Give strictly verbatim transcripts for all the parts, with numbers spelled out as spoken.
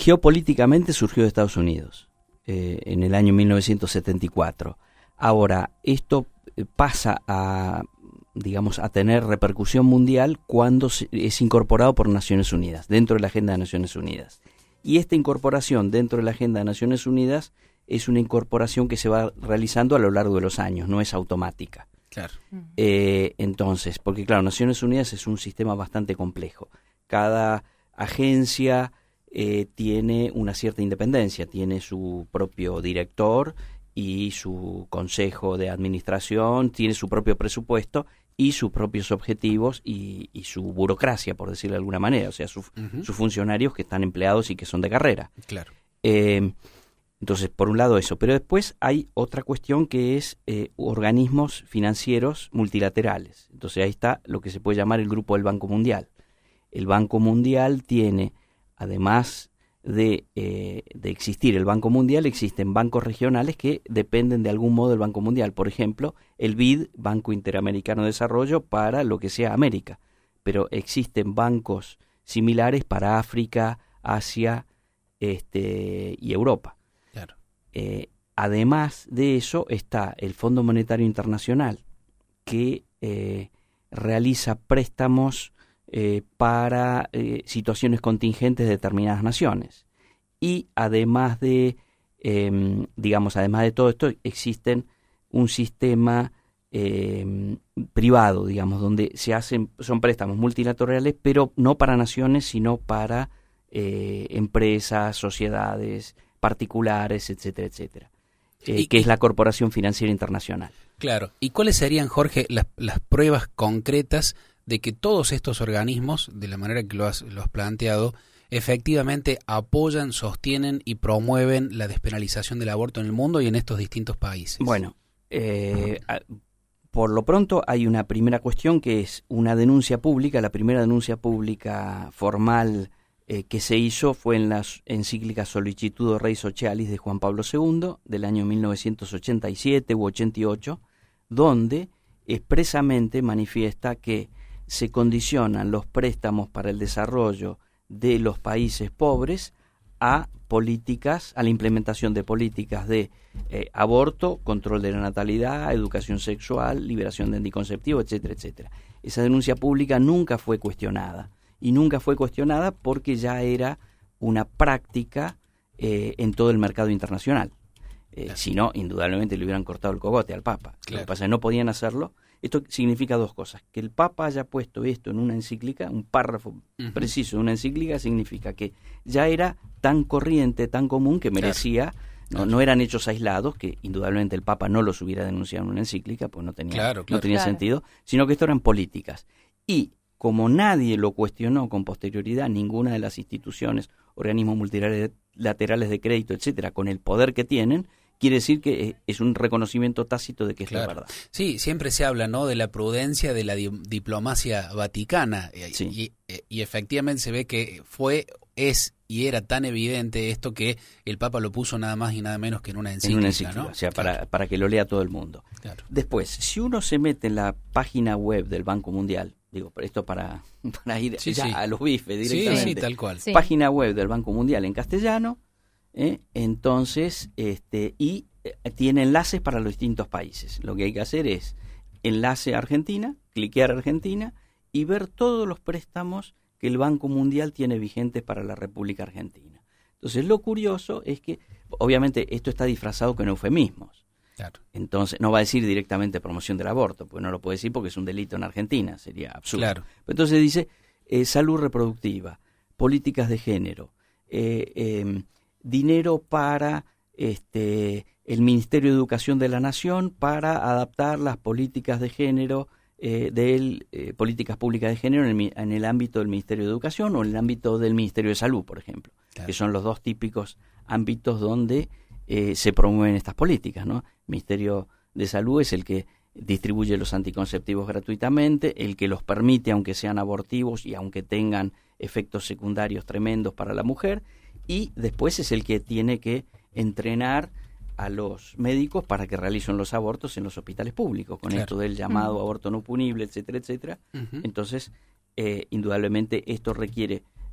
geopolíticamente surgió de Estados Unidos eh, en el año mil novecientos setenta y cuatro. Ahora, esto pasa a, digamos, a tener repercusión mundial cuando se, es incorporado por Naciones Unidas, dentro de la agenda de Naciones Unidas. Y esta incorporación dentro de la agenda de Naciones Unidas es una incorporación que se va realizando a lo largo de los años, no es automática. Claro. Eh, entonces, porque claro, Naciones Unidas es un sistema bastante complejo. Cada agencia eh, tiene una cierta independencia, tiene su propio director y su consejo de administración, tiene su propio presupuesto y sus propios objetivos y, y su burocracia, por decirlo de alguna manera, o sea, su, uh-huh. sus funcionarios que están empleados y que son de carrera. Claro. Eh, entonces, por un lado eso, pero después hay otra cuestión que es eh, organismos financieros multilaterales. Entonces ahí está lo que se puede llamar el Grupo del Banco Mundial. El Banco Mundial tiene, además de, eh, de existir el Banco Mundial, existen bancos regionales que dependen de algún modo del Banco Mundial. Por ejemplo, el B I D, Banco Interamericano de Desarrollo, para lo que sea América. Pero existen bancos similares para África, Asia este, y Europa. Claro. Eh, además de eso está el Fondo Monetario Internacional, que eh, realiza préstamos eh, para eh, situaciones contingentes de determinadas naciones. Y además de, eh, digamos, además de todo esto, existen un sistema eh, privado, digamos, donde se hacen, son préstamos multilaterales, pero no para naciones, sino para eh, empresas, sociedades particulares, etcétera, etcétera, eh, que es la Corporación Financiera Internacional. Claro. ¿Y cuáles serían, Jorge, las, las pruebas concretas de que todos estos organismos, de la manera que lo has, lo has planteado, efectivamente apoyan, sostienen y promueven la despenalización del aborto en el mundo y en estos distintos países? Bueno, eh, por lo pronto hay una primera cuestión que es una denuncia pública. La primera denuncia pública formal Eh, que se hizo fue en la encíclica Sollicitudo Rei Socialis de Juan Pablo segundo del año mil novecientos ochenta y siete u ochenta y ocho, donde expresamente manifiesta que se condicionan los préstamos para el desarrollo de los países pobres a políticas, a la implementación de políticas de eh, aborto, control de la natalidad, educación sexual, liberación de anticonceptivos, etcétera, etcétera. Esa denuncia pública nunca fue cuestionada. Y nunca fue cuestionada porque ya era una práctica eh, en todo el mercado internacional. Eh, claro. Si no, indudablemente le hubieran cortado el cogote al Papa. Claro. Lo que pasa es que no podían hacerlo. Esto significa dos cosas. Que el Papa haya puesto esto en una encíclica, un párrafo uh-huh. preciso de una encíclica, significa que ya era tan corriente, tan común, que merecía... Claro. No, claro. no eran hechos aislados, que indudablemente el Papa no los hubiera denunciado en una encíclica, pues no tenía, claro, claro. no tenía claro. sentido, sino que esto eran políticas. Y como nadie lo cuestionó con posterioridad, ninguna de las instituciones, organismos multilaterales de crédito, etcétera, con el poder que tienen, quiere decir que es un reconocimiento tácito de que es claro. la verdad. Sí, siempre se habla, ¿no?, de la prudencia de la di- diplomacia vaticana, Sí. y, y, y efectivamente se ve que fue, es y era tan evidente esto que el Papa lo puso nada más y nada menos que en una encíclica, en una encíclica, ¿no? o sea, Claro. para, para que lo lea todo el mundo. Claro. Después, si uno se mete en la página web del Banco Mundial, digo, esto para, para ir Sí, ya sí. a los bifes Sí, directamente. sí, tal cual. Sí. Página web del Banco Mundial en castellano, ¿eh? entonces, este, y eh, tiene enlaces para los distintos países. Lo que hay que hacer es enlace a Argentina, cliquear a Argentina y ver todos los préstamos que el Banco Mundial tiene vigentes para la República Argentina. Entonces, lo curioso es que, obviamente, esto está disfrazado con eufemismos. Claro. Entonces, no va a decir directamente promoción del aborto, porque no lo puede decir porque es un delito en Argentina, sería absurdo. Claro. Entonces dice eh, salud reproductiva, políticas de género, eh, eh, dinero para este, el Ministerio de Educación de la Nación para adaptar las políticas de género, eh, de eh, políticas públicas de género en el, en el ámbito del Ministerio de Educación o en el ámbito del Ministerio de Salud, por ejemplo, claro. que son los dos típicos ámbitos donde eh, se promueven estas políticas, ¿no? El Ministerio de Salud es el que distribuye los anticonceptivos gratuitamente, el que los permite aunque sean abortivos y aunque tengan efectos secundarios tremendos para la mujer, y después es el que tiene que entrenar a los médicos para que realicen los abortos en los hospitales públicos, con claro. esto del llamado uh-huh. aborto no punible, etcétera, etcétera. Uh-huh. Entonces, eh, indudablemente esto requiere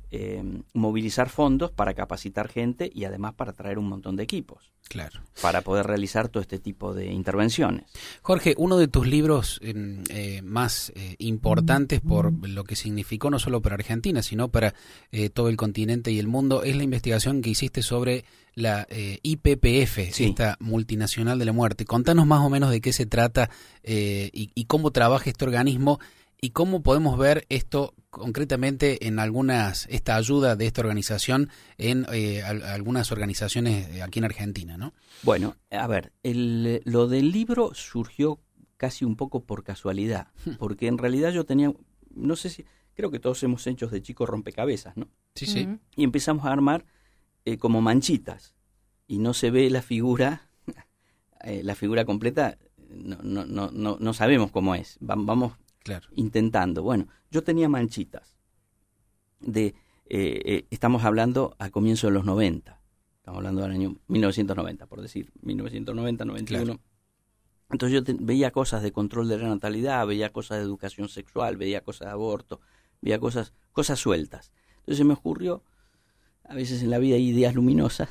eh, movilizar fondos para capacitar gente y además para traer un montón de equipos. Claro. Para poder realizar todo este tipo de intervenciones. Jorge, uno de tus libros eh, eh, más eh, importantes por lo que significó no solo para Argentina, sino para eh, todo el continente y el mundo, es la investigación que hiciste sobre la eh, I P P F, sí. Esta multinacional de la muerte. Contanos más o menos de qué se trata eh, y, y cómo trabaja este organismo y cómo podemos ver esto concretamente en algunas, esta ayuda de esta organización en eh, a, algunas organizaciones aquí en Argentina, ¿no? Bueno, a ver, el, lo del libro surgió casi un poco por casualidad, porque en realidad yo tenía, no sé si, creo que todos hemos hecho de chicos rompecabezas, ¿no? Sí, sí. Uh-huh. Y empezamos a armar eh, como manchitas, y no se ve la figura, eh, la figura completa, no, no, no, no, no sabemos cómo es, vamos... Claro. Intentando. Bueno, yo tenía manchitas. De, eh, eh, estamos hablando a comienzos de los noventa. Estamos hablando del año mil novecientos noventa, por decir, mil novecientos noventa, noventa y uno. Claro. Entonces yo te, veía cosas de control de la natalidad, veía cosas de educación sexual, veía cosas de aborto, veía cosas, cosas sueltas. Entonces se me ocurrió, a veces en la vida hay ideas luminosas,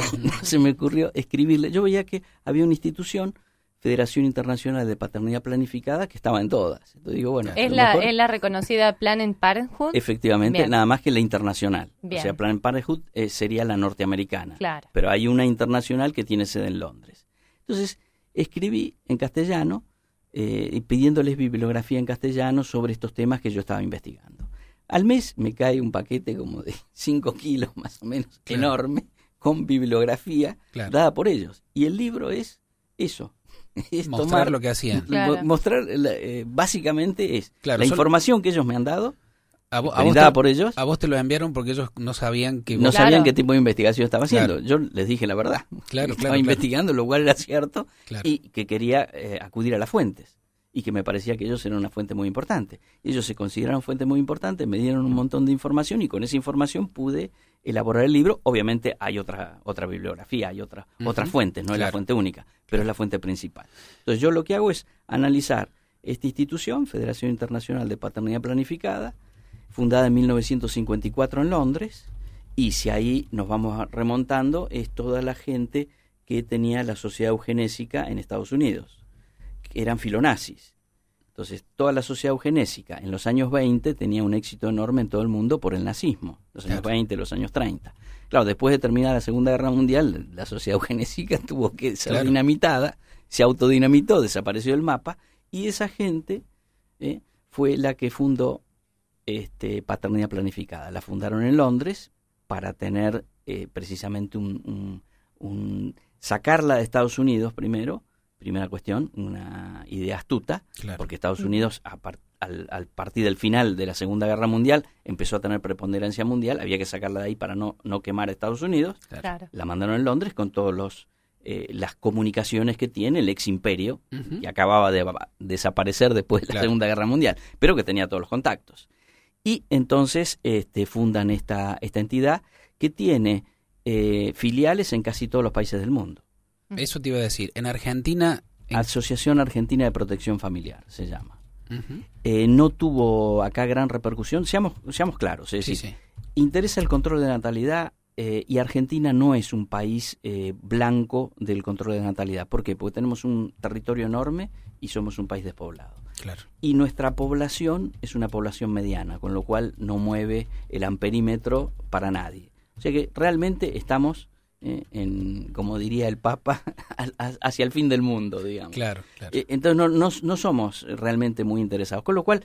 se me ocurrió escribirle. Yo veía que había una institución, Federación Internacional de Paternidad Planificada, que estaba en todas. Entonces digo, bueno, ¿Es la, ¿Es la reconocida Planned Parenthood? Efectivamente, bien. Nada más que la internacional. Bien. O sea, Planned Parenthood eh, sería la norteamericana. Claro. Pero hay una internacional que tiene sede en Londres. Entonces, escribí en castellano, eh, pidiéndoles bibliografía en castellano sobre estos temas que yo estaba investigando. Al mes me cae un paquete como de cinco kilos más o menos, claro. Enorme, con bibliografía, claro. Dada por ellos. Y el libro es eso. Es mostrar tomar, lo que hacían. Claro. Mostrar, eh, básicamente es claro, la solo... información que ellos me han dado, a vos, brindada a vos te, por ellos. A vos te lo enviaron porque ellos no sabían que... Vos... No claro. sabían qué tipo de investigación estaba haciendo. Claro. Yo les dije la verdad. Claro, claro, estaba claro. investigando, lo cual era cierto, claro. Y que quería eh, acudir a las fuentes. Y que me parecía que ellos eran una fuente muy importante. Ellos se consideraron fuente muy importante, me dieron un montón de información y con esa información pude elaborar el libro. Obviamente hay otra otra bibliografía, hay otra, uh-huh. otras fuentes, no claro. Es la fuente única, pero es la fuente principal. Entonces yo lo que hago es analizar esta institución, Federación Internacional de Paternidad Planificada, fundada en mil novecientos cincuenta y cuatro en Londres, y si ahí nos vamos remontando, es toda la gente que tenía la sociedad eugenésica en Estados Unidos, que eran filonazis. Entonces, toda la sociedad eugenésica en los años veinte tenía un éxito enorme en todo el mundo por el nazismo, los años claro. veinte, los años treinta. Claro, después de terminar la Segunda Guerra Mundial, la sociedad eugenésica tuvo que ser claro. dinamitada, se autodinamitó, desapareció del mapa, y esa gente eh, fue la que fundó este, Paternidad Planificada. La fundaron en Londres para tener eh, precisamente un, un, un... sacarla de Estados Unidos primero. Primera cuestión, una idea astuta, claro. Porque Estados Unidos, a par, al, al partir del final de la Segunda Guerra Mundial, empezó a tener preponderancia mundial, había que sacarla de ahí para no, no quemar a Estados Unidos. Claro. La mandaron en Londres con todos los eh, las comunicaciones que tiene el ex imperio, uh-huh. Que acababa de a, desaparecer después de la claro. Segunda Guerra Mundial, pero que tenía todos los contactos. Y entonces este, fundan esta, esta entidad que tiene eh, filiales en casi todos los países del mundo. Eso te iba a decir. En Argentina... En... Asociación Argentina de Protección Familiar, se llama. Uh-huh. Eh, no tuvo acá gran repercusión. Seamos, seamos claros. Es decir, sí, sí. Interesa el control de natalidad eh, y Argentina no es un país eh, blanco del control de natalidad. ¿Por qué? Porque tenemos un territorio enorme y somos un país despoblado. Claro. Y nuestra población es una población mediana, con lo cual no mueve el amperímetro para nadie. O sea que realmente estamos... Eh, en, como diría el Papa, hacia el fin del mundo, digamos. Claro, claro. Eh, entonces no, no, no somos realmente muy interesados. Con lo cual,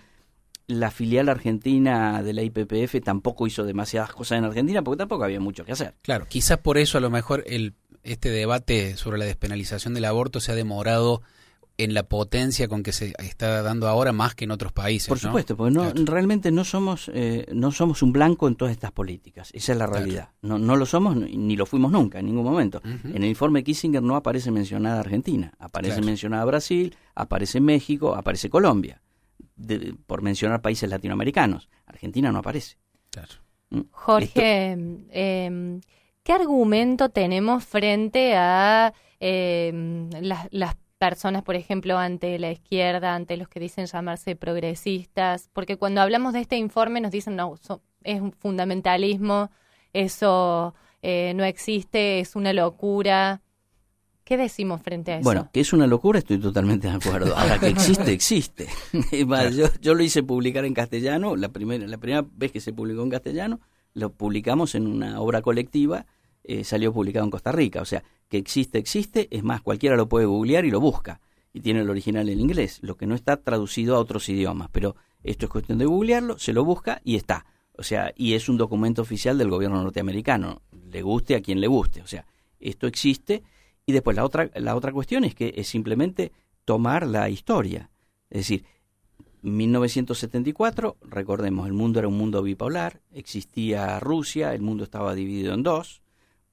la filial argentina de la I P P F tampoco hizo demasiadas cosas en Argentina, porque tampoco había mucho que hacer. Claro, quizás por eso a lo mejor el este debate sobre la despenalización del aborto se ha demorado en la potencia con que se está dando ahora más que en otros países. Por supuesto, ¿no? Porque no, claro. realmente no somos eh, no somos un blanco en todas estas políticas. Esa es la realidad. Claro. No, no lo somos ni lo fuimos nunca en ningún momento. Uh-huh. En el informe Kissinger no aparece mencionada Argentina. Aparece claro. mencionada Brasil, aparece México, aparece Colombia. De, por mencionar países latinoamericanos. Argentina no aparece. Claro. ¿Mm? Jorge, Esto... eh, ¿qué argumento tenemos frente a eh, las, las personas, por ejemplo, ante la izquierda, ante los que dicen llamarse progresistas? Porque cuando hablamos de este informe nos dicen, no, so, es un fundamentalismo, eso eh, no existe, es una locura. ¿Qué decimos frente a eso? Bueno, que es una locura, estoy totalmente de acuerdo. Ahora, que existe, existe. Es más, yo, yo lo hice publicar en castellano, la primera, la primera vez que se publicó en castellano, lo publicamos en una obra colectiva, eh, salió publicado en Costa Rica. O sea, que existe, existe, es más, cualquiera lo puede googlear y lo busca. Y tiene el original en inglés, lo que no está traducido a otros idiomas. Pero esto es cuestión de googlearlo, se lo busca y está. O sea, y es un documento oficial del gobierno norteamericano, le guste a quien le guste. O sea, esto existe. Y después la otra, la otra cuestión es que es simplemente tomar la historia. Es decir, mil novecientos setenta y cuatro, recordemos, el mundo era un mundo bipolar, existía Rusia, el mundo estaba dividido en dos,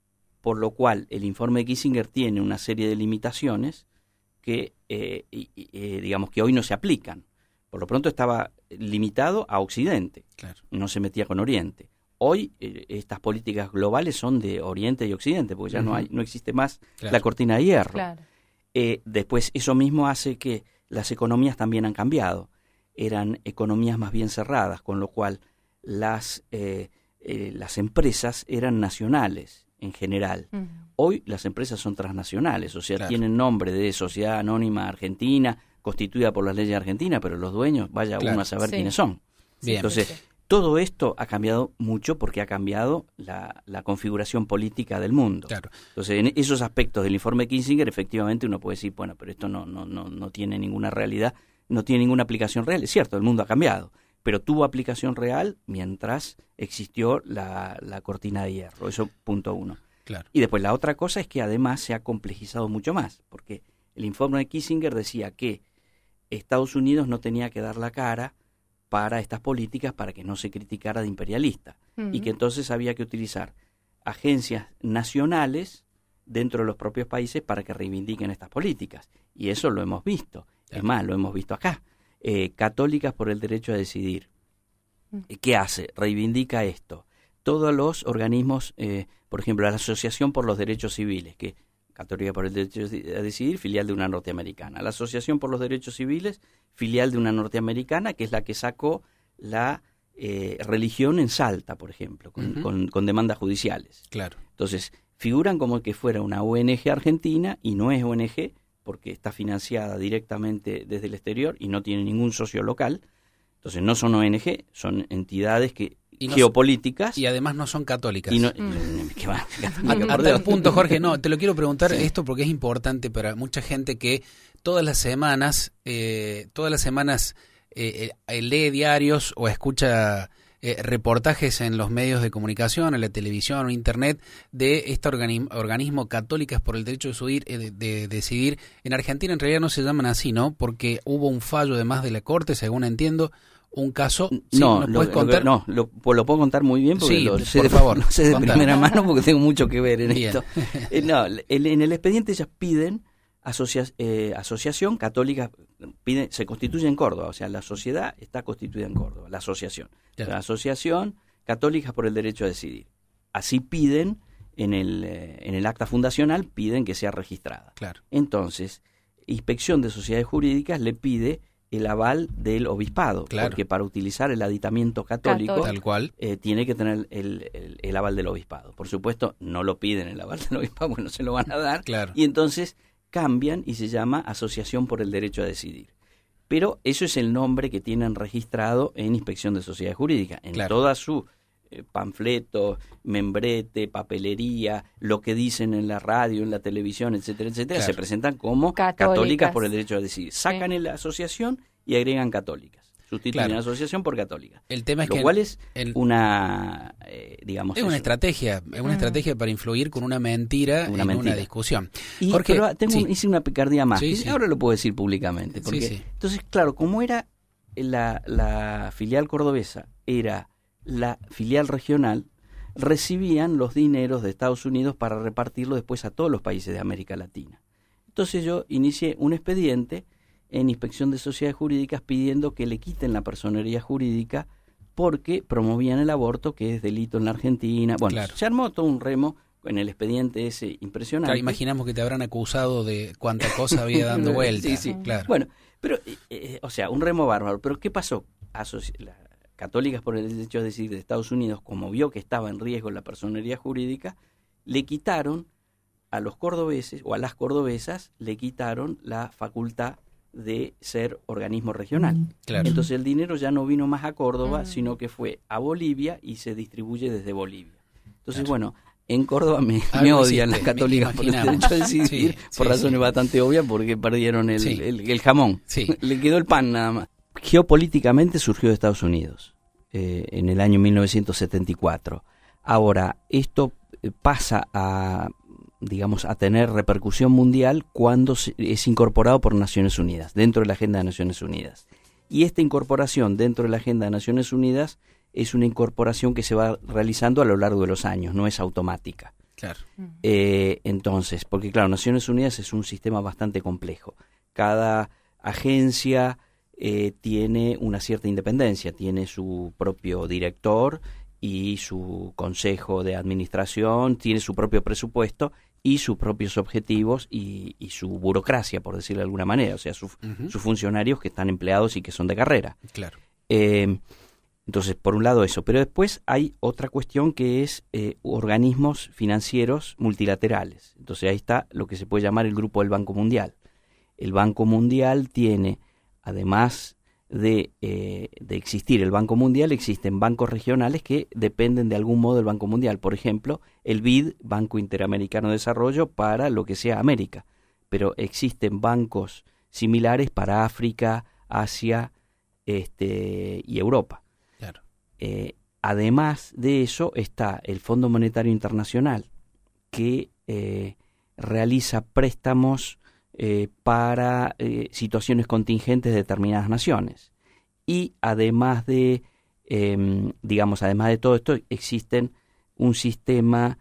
por lo cual el informe de Kissinger tiene una serie de limitaciones que, eh, eh, digamos, que hoy no se aplican. Por lo pronto estaba limitado a Occidente, claro. No se metía con Oriente. Hoy eh, estas políticas globales son de Oriente y Occidente, porque ya uh-huh. no hay, no existe más claro. la cortina de hierro. Claro. Eh, después eso mismo hace que las economías también han cambiado. Eran economías más bien cerradas, con lo cual las, eh, eh, las empresas eran nacionales en general. Uh-huh. Hoy las empresas son transnacionales, o sea, claro. tienen nombre de Sociedad Anónima Argentina, constituida por las leyes argentinas, pero los dueños, vaya claro. uno a saber sí. quiénes son. Bien. Entonces, sí. todo esto ha cambiado mucho porque ha cambiado la, la configuración política del mundo. Claro. Entonces, en esos aspectos del informe de Kissinger, efectivamente uno puede decir, bueno, pero esto no, no, no, no tiene ninguna realidad, no tiene ninguna aplicación real. Es cierto, el mundo ha cambiado, pero tuvo aplicación real mientras existió la, la cortina de hierro. Eso punto uno. Claro. Y después la otra cosa es que además se ha complejizado mucho más, porque el informe de Kissinger decía que Estados Unidos no tenía que dar la cara para estas políticas para que no se criticara de imperialista uh-huh. y que entonces había que utilizar agencias nacionales dentro de los propios países para que reivindiquen estas políticas. Y eso lo hemos visto. Es más, lo hemos visto acá. Eh, Católicas por el Derecho a Decidir. Uh-huh. ¿Qué hace? Reivindica esto. Todos los organismos, eh, por ejemplo, la Asociación por los Derechos Civiles, que Católica por el Derecho a Decidir, filial de una norteamericana. La Asociación por los Derechos Civiles, filial de una norteamericana, que es la que sacó la eh, religión en Salta, por ejemplo, con, uh-huh. con, con demandas judiciales. Claro. Entonces, figuran como que fuera una O N G argentina y no es O N G porque está financiada directamente desde el exterior y no tiene ningún socio local. Entonces, no son O N G, son entidades que Y no, geopolíticas. Y además no son católicas. Y no, mm. ¿Qué va? A, a tal punto, Jorge, no, te lo quiero preguntar sí. esto porque es importante para mucha gente que todas las semanas, eh, todas las semanas eh, eh, lee diarios o escucha eh, reportajes en los medios de comunicación, en la televisión o internet de este organismo, organismo Católicas por el Derecho de, subir, eh, de, de decidir. En Argentina en realidad no se llaman así, ¿no? Porque hubo un fallo además de la Corte, según entiendo, un caso. ¿Sí? No, ¿nos lo, puedes contar? Lo, no, lo, lo puedo contar muy bien porque sí, lo sé, por de, favor, lo sé de contar. primera mano porque tengo mucho que ver en bien. esto. Eh, no, el, en el expediente ellas piden asocia, eh, asociación católica, piden, se constituye en Córdoba, o sea, la sociedad está constituida en Córdoba, la asociación. Claro. La asociación Católicas por el Derecho a Decidir. Así piden en el, eh, en el acta fundacional, piden que sea registrada. Claro. Entonces, Inspección de Sociedades Jurídicas le pide el aval del obispado, claro. porque para utilizar el aditamiento católico, tal cual, eh, tiene que tener el, el, el aval del obispado. Por supuesto, no lo piden el aval del obispado, porque no se lo van a dar, claro. y entonces cambian y se llama Asociación por el Derecho a Decidir. Pero eso es el nombre que tienen registrado en Inspección de Sociedades Jurídicas. En claro. toda su eh, panfleto, membrete, papelería, lo que dicen en la radio, en la televisión, etcétera, etcétera, claro. se presentan como católicas. católicas por el derecho a decidir. Sacan sí. la asociación y agregan católicas. Sustituyen claro. la asociación por católica. El tema es lo que cual es el, una, eh, digamos... Es una eso. estrategia, es una mm. estrategia para influir con una mentira una en mentira. una discusión. Y, Jorge, pero tengo sí. un, hice una picardía más. Sí, sí. Ahora lo puedo decir públicamente. Porque, sí, sí. Entonces, claro, como era la, la filial cordobesa, era la filial regional, recibían los dineros de Estados Unidos para repartirlo después a todos los países de América Latina. Entonces yo inicié un expediente en Inspección de Sociedades Jurídicas pidiendo que le quiten la personería jurídica porque promovían el aborto, que es delito en la Argentina. Bueno, claro. se armó todo un remo en el expediente ese impresionante. Claro, imaginamos que te habrán acusado de cuánta cosa había dando vuelta. Sí, sí, claro. Bueno, pero, eh, o sea, un remo bárbaro. Pero ¿qué pasó? Asoci- la, Católicas por el Derecho, es decir, de Estados Unidos, como vio que estaba en riesgo la personería jurídica, le quitaron a los cordobeses, o a las cordobesas, le quitaron la facultad de ser organismo regional. Claro. Entonces el dinero ya no vino más a Córdoba, Mm. sino que fue a Bolivia y se distribuye desde Bolivia. Entonces, Claro. bueno, en Córdoba me, Algo me odian hiciste, las católicas me por el imaginamos. derecho a decidir, Sí, por sí, razones sí. bastante obvias, porque perdieron el, Sí. el, el jamón. Sí. Le quedó el pan nada más. Geopolíticamente surgió de Estados Unidos eh, en el año mil novecientos setenta y cuatro. Ahora, esto eh, pasa a, digamos, a tener repercusión mundial cuando se, es incorporado por Naciones Unidas, dentro de la agenda de Naciones Unidas. Y esta incorporación dentro de la agenda de Naciones Unidas es una incorporación que se va realizando a lo largo de los años, no es automática. Claro. Eh, entonces, porque claro, Naciones Unidas es un sistema bastante complejo. Cada agencia eh, tiene una cierta independencia, tiene su propio director y su consejo de administración, tiene su propio presupuesto y sus propios objetivos y, y su burocracia, por decirlo de alguna manera, o sea, su, Ujú. sus funcionarios que están empleados y que son de carrera. Claro. Eh, entonces, por un lado eso, pero después hay otra cuestión que es eh, organismos financieros multilaterales. Entonces ahí está lo que se puede llamar el Grupo del Banco Mundial. El Banco Mundial tiene, además de, eh, de existir el Banco Mundial, existen bancos regionales que dependen de algún modo del Banco Mundial. Por ejemplo, el B I D, Banco Interamericano de Desarrollo, para lo que sea América. Pero existen bancos similares para África, Asia este, y Europa. Claro. Eh, además de eso está el Fondo Monetario Internacional, que eh, realiza préstamos eh, para eh, situaciones contingentes de determinadas naciones. Y además de, eh, digamos, además de todo esto, existen un sistema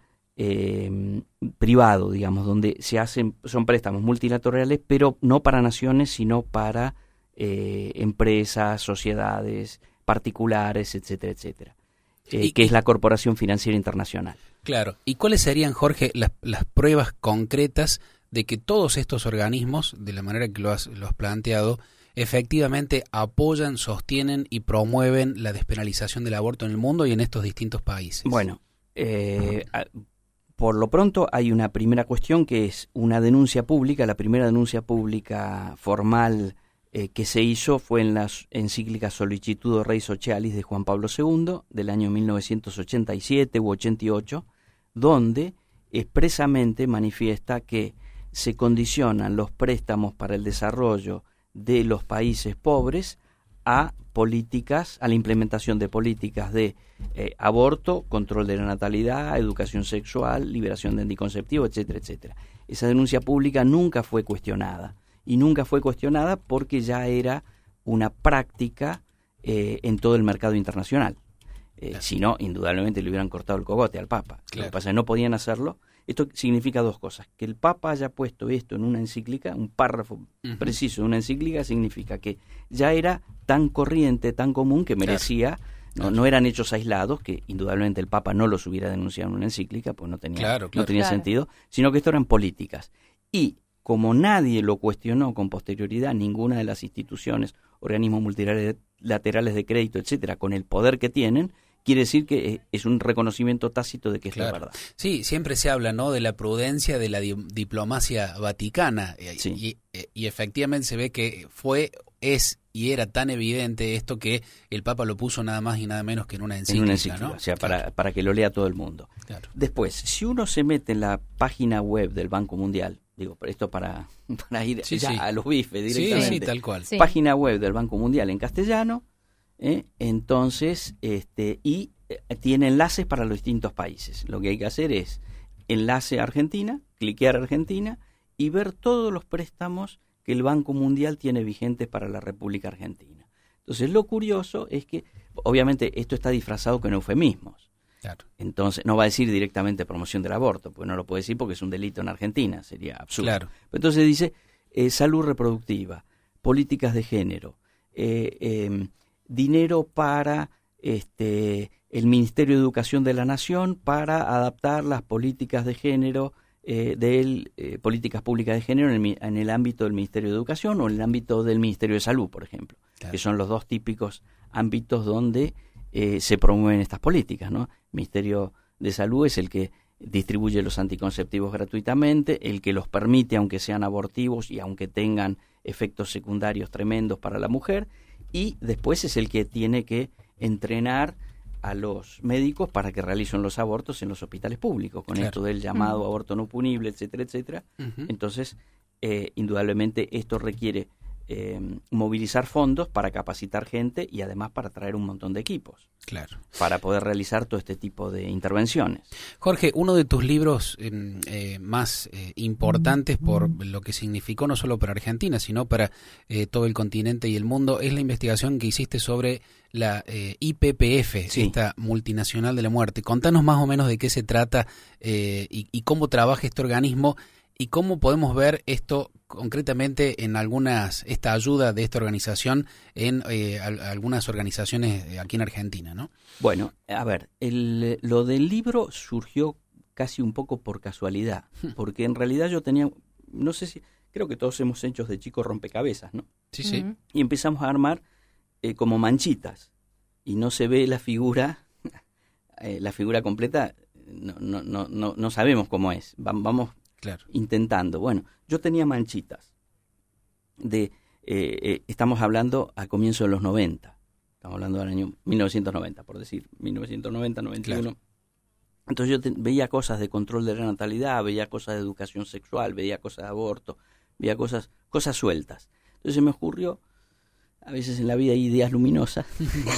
eh, privado, digamos, donde se hacen, son préstamos multilaterales, pero no para naciones, sino para eh, empresas, sociedades particulares, etcétera, etcétera, eh, Y- que es la Corporación Financiera Internacional. Claro. ¿Y cuáles serían, Jorge, las, las pruebas concretas de que todos estos organismos, de la manera que lo has, lo has planteado, efectivamente apoyan, sostienen y promueven la despenalización del aborto en el mundo y en estos distintos países? Bueno, eh, a- por lo pronto hay una primera cuestión que es una denuncia pública. La primera denuncia pública formal eh, que se hizo fue en la encíclica Sollicitudo Rei Socialis de Juan Pablo segundo del año mil novecientos ochenta y siete u ochenta y ocho, donde expresamente manifiesta que se condicionan los préstamos para el desarrollo de los países pobres a políticas, a la implementación de políticas de eh, aborto, control de la natalidad, educación sexual, liberación de anticonceptivos, etcétera, etcétera. Esa denuncia pública nunca fue cuestionada, y nunca fue cuestionada porque ya era una práctica eh, en todo el mercado internacional. Eh, Claro. Si no, indudablemente le hubieran cortado el cogote al Papa. Lo Claro. que pasa es que no podían hacerlo. Esto significa dos cosas. Que el Papa haya puesto esto en una encíclica, un párrafo Ujú. preciso de una encíclica, significa que ya era tan corriente, tan común, que merecía, no, Claro. no eran hechos aislados, que indudablemente el Papa no los hubiera denunciado en una encíclica, pues no tenía, Claro, no claro. tenía Claro. sentido, sino que esto eran políticas. Y como nadie lo cuestionó con posterioridad, ninguna de las instituciones, organismos multilaterales de crédito, etcétera, con el poder que tienen, quiere decir que es un reconocimiento tácito de que es Claro. la verdad. Sí, siempre se habla, ¿no?, de la prudencia de la di- diplomacia vaticana y, Sí. y, y efectivamente se ve que fue, es y era tan evidente esto que el Papa lo puso nada más y nada menos que en una En encíclica, una encíclica, ¿no? o sea, Claro, para, para que lo lea todo el mundo. claro. Después, si uno se mete en la página web del Banco Mundial, digo, pero esto para, para ir Sí, ya sí. a los bifes Sí, directamente, sí, tal cual. Sí. página web del Banco Mundial en castellano, ¿eh? entonces, este, y eh, tiene enlaces para los distintos países. Lo que hay que hacer es enlace a Argentina, cliquear Argentina y ver todos los préstamos que el Banco Mundial tiene vigentes para la República Argentina. Entonces, lo curioso es que, obviamente, esto está disfrazado con eufemismos. Claro. Entonces, no va a decir directamente promoción del aborto, porque no lo puede decir porque es un delito en Argentina, sería absurdo. Claro. Entonces dice eh, salud reproductiva, políticas de género, eh, eh, dinero para este, el Ministerio de Educación de la Nación para adaptar las políticas de género, eh, de eh, políticas públicas de género en el, en el ámbito del Ministerio de Educación o en el ámbito del Ministerio de Salud, por ejemplo, Claro. que son los dos típicos ámbitos donde eh, se promueven estas políticas, ¿no? El Ministerio de Salud es el que distribuye los anticonceptivos gratuitamente, el que los permite aunque sean abortivos y aunque tengan efectos secundarios tremendos para la mujer, y después es el que tiene que entrenar a los médicos para que realicen los abortos en los hospitales públicos, con claro. esto del llamado uh-huh. aborto no punible, etcétera, etcétera. Uh-huh. Entonces, eh, indudablemente esto requiere eh, movilizar fondos para capacitar gente y además para traer un montón de equipos. Claro. Para poder realizar todo este tipo de intervenciones. Jorge, uno de tus libros eh, eh, más eh, importantes por lo que significó no solo para Argentina, sino para eh, todo el continente y el mundo, es la investigación que hiciste sobre la eh, I P P F, sí. esta multinacional de la muerte. Contanos más o menos de qué se trata eh, y, y cómo trabaja este organismo y cómo podemos ver esto concretamente en algunas, esta ayuda de esta organización en eh, a, algunas organizaciones aquí en Argentina, ¿no? Bueno, a ver, el, lo del libro surgió casi un poco por casualidad, porque en realidad yo tenía, no sé si, creo que todos hemos hecho de chicos rompecabezas, ¿no? Sí, sí. Uh-huh. Y empezamos a armar eh, como manchitas, y no se ve la figura, eh, la figura completa, no, no, no, no, no sabemos cómo es, vamos... Claro. Intentando. Bueno, yo tenía manchitas. De, eh, eh, estamos hablando a comienzos de los noventa. Estamos hablando del año mil novecientos noventa, por decir. mil novecientos noventa, noventa y uno. Claro. Entonces yo te, veía cosas de control de la natalidad, veía cosas de educación sexual, veía cosas de aborto, veía cosas, cosas sueltas. Entonces se me ocurrió, a veces en la vida hay ideas luminosas,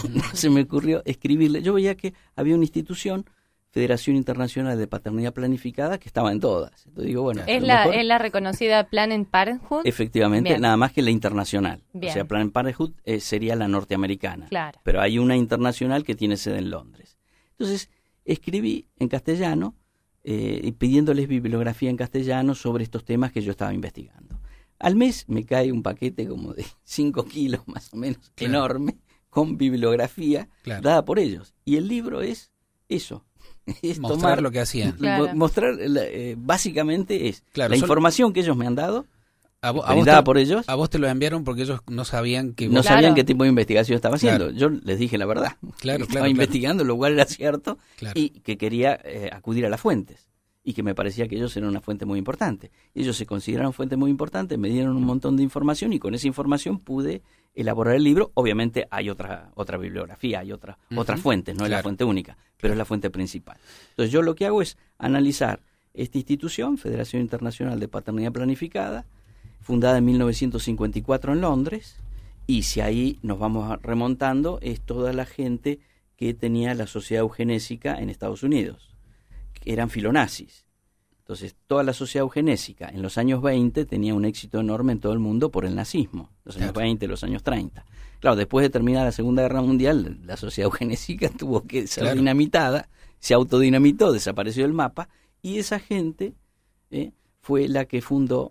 se me ocurrió escribirle. Yo veía que había una institución, Federación Internacional de Paternidad Planificada, que estaba en todas. Entonces digo, bueno, ¿Es, la, mejor... ¿Es la reconocida Planned Parenthood? Efectivamente, Bien. Nada más que la internacional. Bien. O sea, Planned Parenthood eh, sería la norteamericana. Claro. Pero hay una internacional que tiene sede en Londres. Entonces, escribí en castellano, eh, pidiéndoles bibliografía en castellano sobre estos temas que yo estaba investigando. Al mes me cae un paquete como de cinco kilos más o menos, claro. enorme, con bibliografía, claro. dada por ellos. Y el libro es eso. Es mostrar tomar, lo que hacían. Claro. Mostrar, eh, básicamente es claro, la solo... información que ellos me han dado, a vos, brindada a vos te, por ellos. A vos te lo enviaron porque ellos no sabían que... Vos... No claro. sabían qué tipo de investigación estaba haciendo. Claro. Yo les dije la verdad. Claro, estaba claro, investigando, claro. lo cual era cierto, claro. y que quería eh, acudir a las fuentes. Y que me parecía que ellos eran una fuente muy importante. Ellos se consideraron fuente muy importante, me dieron un montón de información y con esa información pude elaborar el libro. Obviamente hay otra otra bibliografía, hay otra, uh-huh. otras fuentes, no claro. es la fuente única, pero claro. es la fuente principal. Entonces yo lo que hago es analizar esta institución, Federación Internacional de Paternidad Planificada, fundada en mil novecientos cincuenta y cuatro en Londres, y si ahí nos vamos remontando, es toda la gente que tenía la sociedad eugenésica en Estados Unidos. Eran filonazis. Entonces, toda la sociedad eugenésica en los años veinte tenía un éxito enorme en todo el mundo por el nazismo, los años claro. veinte, los años treinta. Claro, después de terminar la Segunda Guerra Mundial, la sociedad eugenésica tuvo que ser claro. dinamitada, se autodinamitó, desapareció del mapa, y esa gente eh, fue la que fundó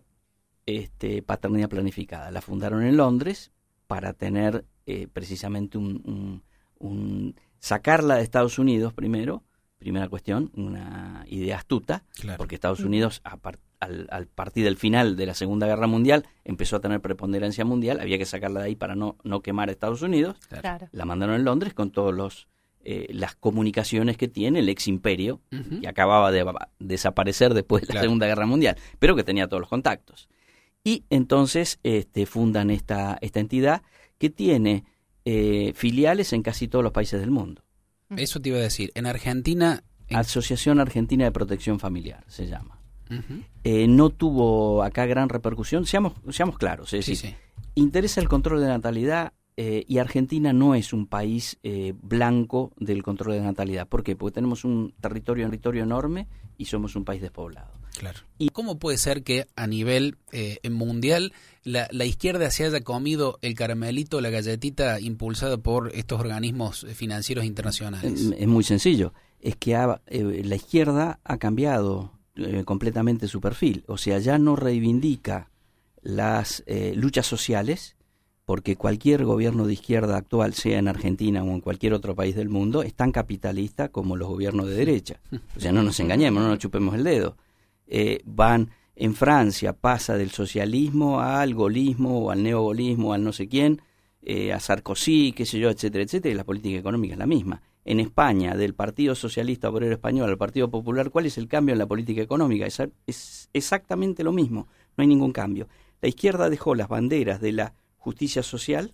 este, Paternidad Planificada. La fundaron en Londres para tener eh, precisamente un, un, un... sacarla de Estados Unidos primero. Primera cuestión, una idea astuta, claro. porque Estados Unidos, a par, al, al partir del final de la Segunda Guerra Mundial, empezó a tener preponderancia mundial, había que sacarla de ahí para no, no quemar a Estados Unidos. Claro. La mandaron en Londres con todos los eh, las comunicaciones que tiene el ex imperio, uh-huh. que acababa de a, desaparecer después de la claro. Segunda Guerra Mundial, pero que tenía todos los contactos. Y entonces este, fundan esta, esta entidad que tiene eh, filiales en casi todos los países del mundo. Eso te iba a decir. En Argentina... En... Asociación Argentina de Protección Familiar se llama. Uh-huh. Eh, no tuvo acá gran repercusión. Seamos, seamos claros. Es decir, sí, sí. interesa el control de natalidad eh, y Argentina no es un país eh, blanco del control de natalidad. ¿Por qué? Porque tenemos un territorio, un territorio enorme y somos un país despoblado. Claro. ¿Y cómo puede ser que a nivel eh, mundial la, la izquierda se haya comido el caramelito, la galletita impulsada por estos organismos financieros internacionales? Es, es muy sencillo. Es que ha, eh, la izquierda ha cambiado eh, completamente su perfil. O sea, ya no reivindica las eh, luchas sociales, porque cualquier gobierno de izquierda actual, sea en Argentina o en cualquier otro país del mundo, es tan capitalista como los gobiernos de derecha. O sea, no nos engañemos, no nos chupemos el dedo. Eh, van en Francia, pasa del socialismo al golismo o al neogolismo, al no sé quién, eh, a Sarkozy, qué sé yo, etcétera, etcétera, y la política económica es la misma. En España, del Partido Socialista Obrero Español al Partido Popular, ¿cuál es el cambio en la política económica? Es, es exactamente lo mismo, no hay ningún cambio. La izquierda dejó las banderas de la justicia social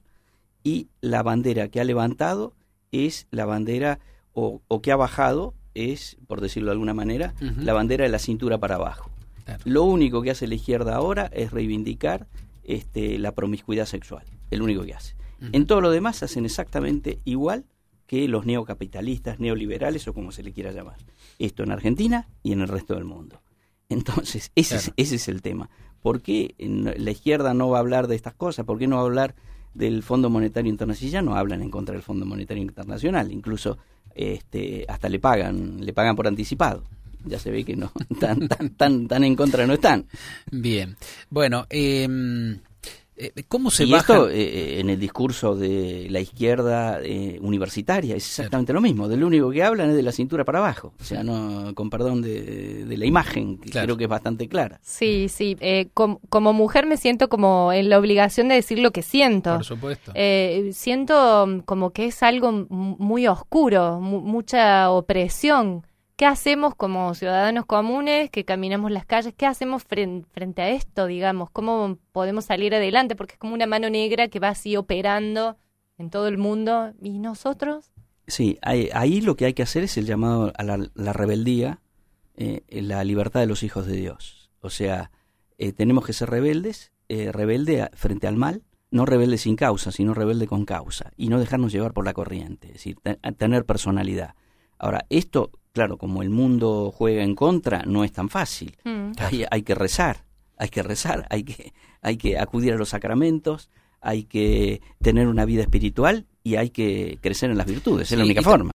y la bandera que ha levantado es la bandera, o, o que ha bajado, es, por decirlo de alguna manera, uh-huh. la bandera de la cintura para abajo. Claro. Lo único que hace la izquierda ahora es reivindicar este, la promiscuidad sexual, el único que hace. Uh-huh. En todo lo demás hacen exactamente igual que los neocapitalistas, neoliberales o como se le quiera llamar. Esto en Argentina y en el resto del mundo. Entonces, ese, claro. es, ese es el tema. ¿Por qué la izquierda no va a hablar de estas cosas? ¿Por qué no va a hablar del Fondo Monetario Internacional? Ya no hablan en contra del Fondo Monetario Internacional, incluso este, hasta le pagan, le pagan por anticipado. Ya se ve que no tan tan tan, tan en contra no están. Bien, bueno, eh, ¿cómo se y baja? esto eh, en el discurso de la izquierda eh, universitaria es exactamente claro. lo mismo. Del único que hablan es de la cintura para abajo, o sea, no, con perdón de, de la imagen, que claro. creo que es bastante clara. Sí, sí. Eh, com, como mujer me siento como en la obligación de decir lo que siento. Por supuesto. Eh, siento como que es algo muy oscuro, mu- mucha opresión. ¿Qué hacemos como ciudadanos comunes que caminamos las calles? ¿Qué hacemos frente, frente a esto, digamos? ¿Cómo podemos salir adelante? Porque es como una mano negra que va así operando en todo el mundo. ¿Y nosotros? Sí, ahí, ahí lo que hay que hacer es el llamado a la, la rebeldía, eh, la libertad de los hijos de Dios. O sea, eh, tenemos que ser rebeldes, eh, rebelde a, frente al mal, no rebelde sin causa, sino rebelde con causa, y no dejarnos llevar por la corriente, es decir, t- tener personalidad. Ahora, esto, claro, como el mundo juega en contra, no es tan fácil. Mm. Hay, hay que rezar, hay que rezar, hay que, hay que acudir a los sacramentos, hay que tener una vida espiritual y hay que crecer en las virtudes, sí, es la única forma.